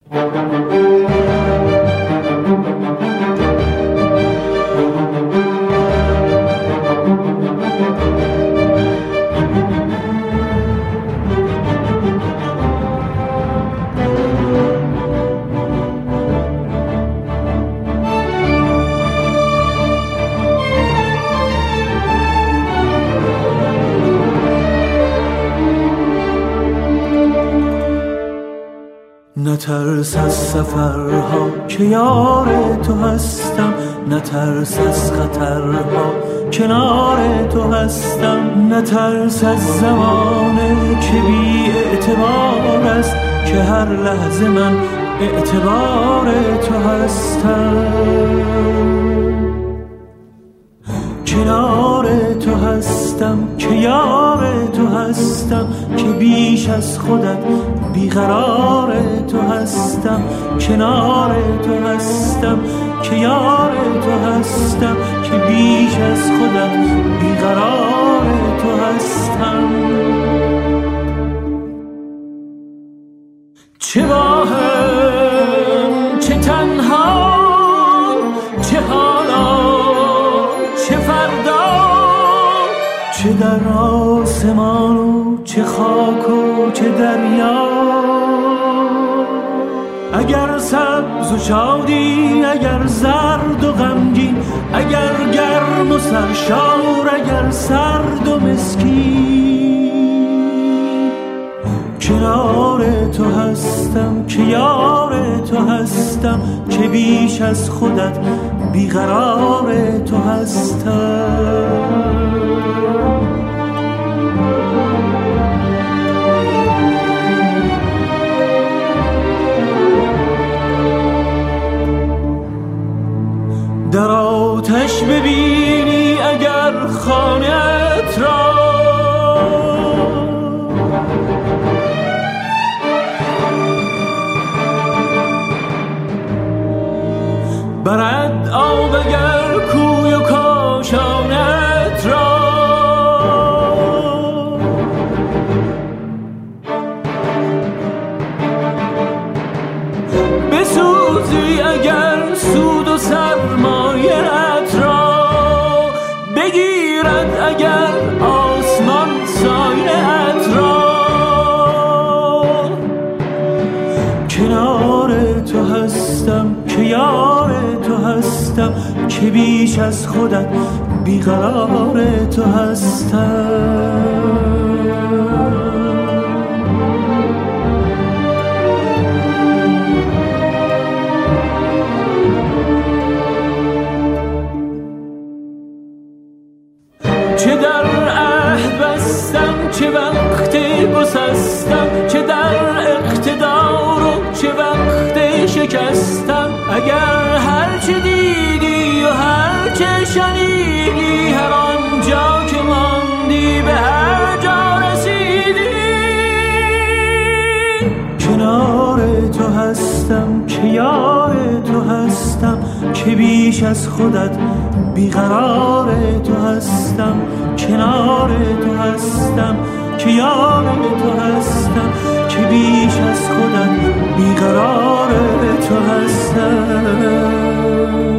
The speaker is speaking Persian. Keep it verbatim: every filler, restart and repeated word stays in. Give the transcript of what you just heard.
نترس از سفرها که یار تو هستم، نترس از خطرها کنار تو هستم، نترس از زمانه که بی اعتبار است که هر لحظه من اعتبار تو هستم. کنار تو هستم که یار تو هستم، که بیش از خودت بیقرار تو هستم. کنار تو هستم که یار تو هستم، که بیش از خودت بیقرار تو هستم. چه با هم چه تنها، چه حالا چه فردا، چه در آسمان و چه خاک و چه دریا. اگر سبز و شادی، اگر زرد و غمگین، اگر گرم و سرشار، اگر سرد و مسکین، کنار تو هستم که یار تو هستم، که بیش از خودت بیقرار تو هستم. در آتش ببینی اگر خانه‌ات را، برد آب اگر کوی و کاشانت را. بسوزی اگر سود و سرمایه‌ات را، بگیرد اگر آسمان سایه‌ات را. کنار تو هستم که یار تو هستم، که بیش از خودت بیقرار تو هستم. چه در عهد بستم، چه وقت گسستم، چه در اقتدار و چه وقت شکستم. اگر هر چه دیدی و هر چه شنیدی، هر آنجا که ماندی به هر جا رسیدی. کنار تو هستم که یار تو هستم، که بیش از خودت بیقرار تو هستم. کنار تو هستم که یار تو هستم، که بیش از خودت بیقرار تو هستم.